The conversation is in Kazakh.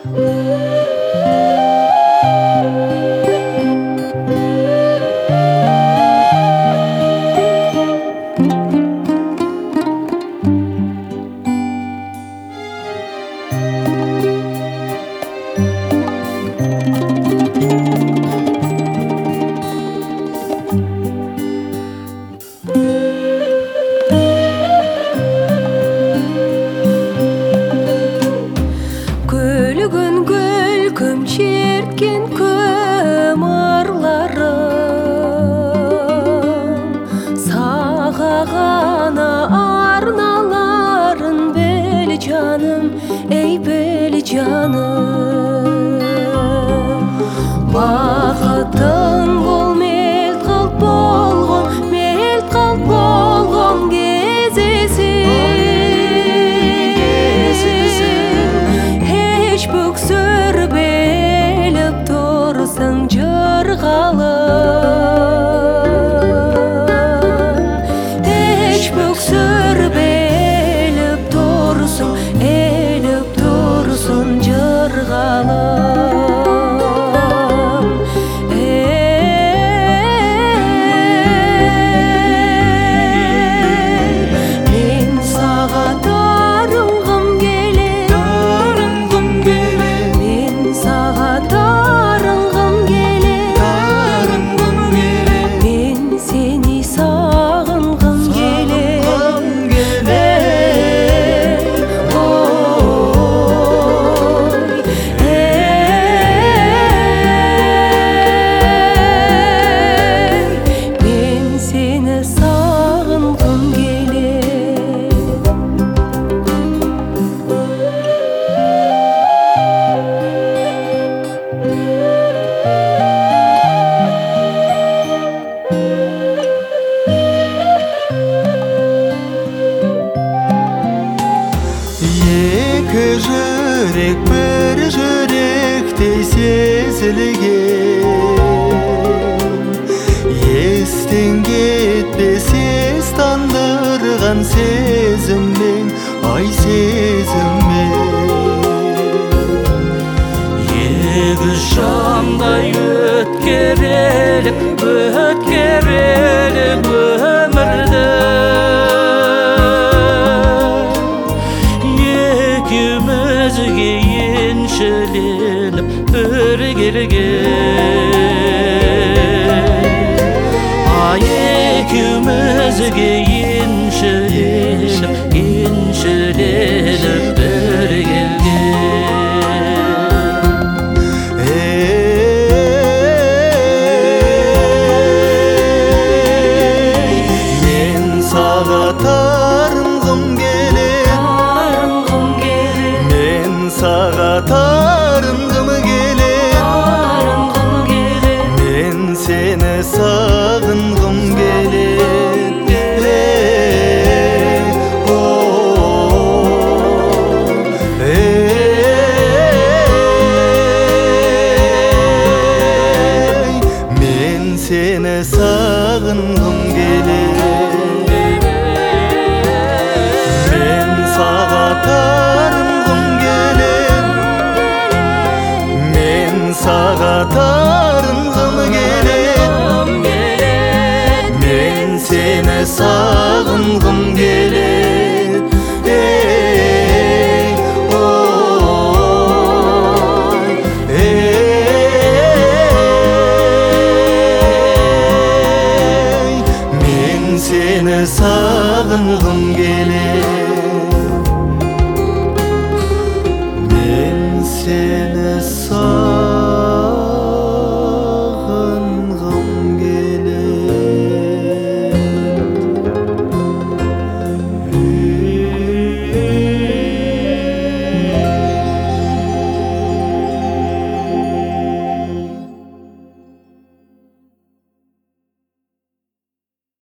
Күлкім шерткен көмірларым саға ғана арналарын біл жаным, ей біл жаным. Бақытың бол мелт қалт болған кезесің, еш бүксір беліп тұрсың жырғалым, еш бүксір беліп тұрсың, еліп тұрсың жырғалым. Екі жүрек бір жүректей сезілген, естен кетпес ес тандырған сезіммен, ай сезіммен. Егіз жандай өткерелік өмірді, екеумізге еншіленіп бір келген, ай екеумізге еншіленіп бір келген. Мен саға тарынғым келет, мен саға тарынғым келет, мен сені сағынғым келет. Мен сені сағынғым келет, мен саға тарынғым келет, мен саға тарынғым келет, мен сені сағынғым келет. Мен сені сағынғым келет, мен сені